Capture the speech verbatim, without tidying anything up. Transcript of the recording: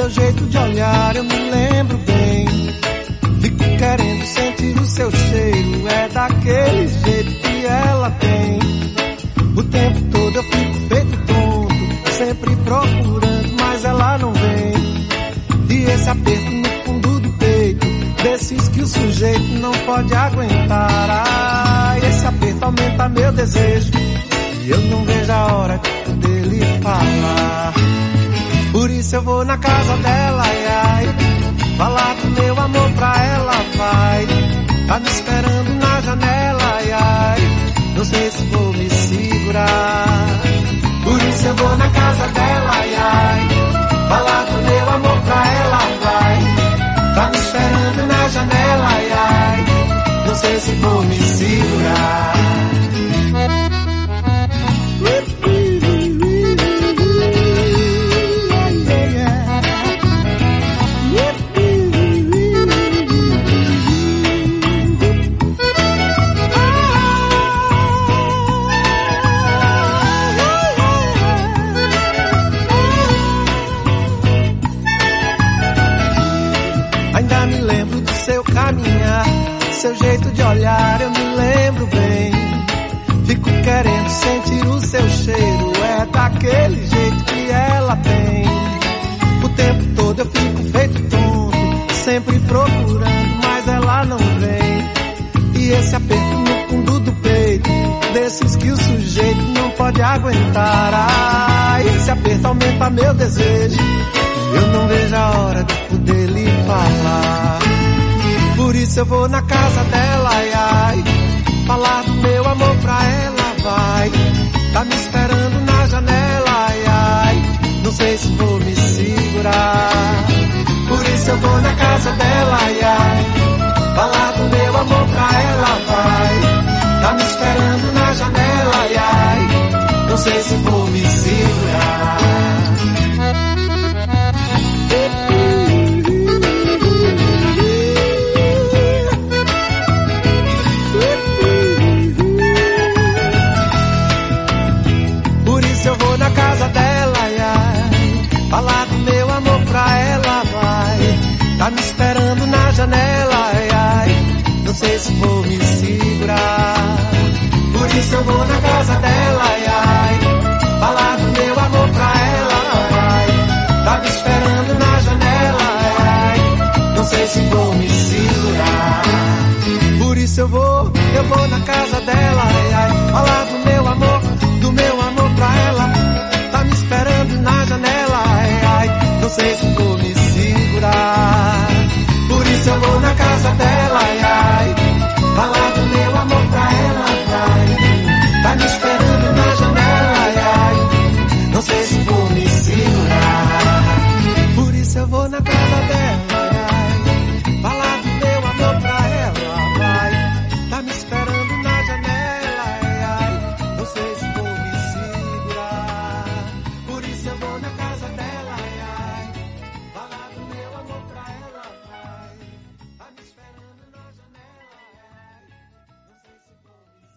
seu jeito de olhar eu me lembro bem. Fico querendo sentir o seu cheiro, é daquele jeito que ela tem. O tempo todo eu fico feito tonto, sempre procurando, mas ela não vem. E esse aperto no fundo do peito, desses que o sujeito não pode aguentar. Ai, esse aperto aumenta meu desejo, e eu não vejo a hora de poder lhe falar. Por isso eu vou na casa dela, ai, ai, falar do meu amor pra ela, vai. Tá me esperando na janela, ai, ai, não sei se vou me segurar. Por isso eu vou na casa dela, ai, ai, falar do meu amor pra ela, vai. Tá me esperando na janela, ai, ai, não sei se vou me segurar. Ainda me lembro do seu caminhar, seu jeito de olhar eu me lembro bem. Fico querendo sentir o seu cheiro, é daquele jeito que ela tem. O tempo todo eu fico feito tonto, sempre procurando, mas ela não vem. E esse aperto no fundo do peito, desses que o sujeito não pode aguentar. Ah, esse aperto aumenta meu desejo, eu não vejo a hora de poder lhe falar. Por isso eu vou na casa dela, ai, ai, falar do meu amor pra ela, vai. Tá me esperando na janela, ai, ai, não sei se vou me segurar. Por isso eu vou na casa dela, ai, ai, falar do meu amor pra ela, vai. Tá me esperando na janela, ai, ai, não sei se vou me segurar. Eu vou na casa dela, ai, ai, falar do meu amor pra ela, vai. Tá me esperando na janela, ai, ai, não sei se vou me segurar. Por isso eu vou na casa dela, ai, ai, falar do meu amor pra ela, vai. Tá me esperando na janela, ai, ai, não sei se vou me segurar. Por isso eu vou, eu vou na casa dela, ai, ai, falar do meu amor, do meu amor pra ela. Tá me esperando na janela, ai, ai, não sei se vou me segurar.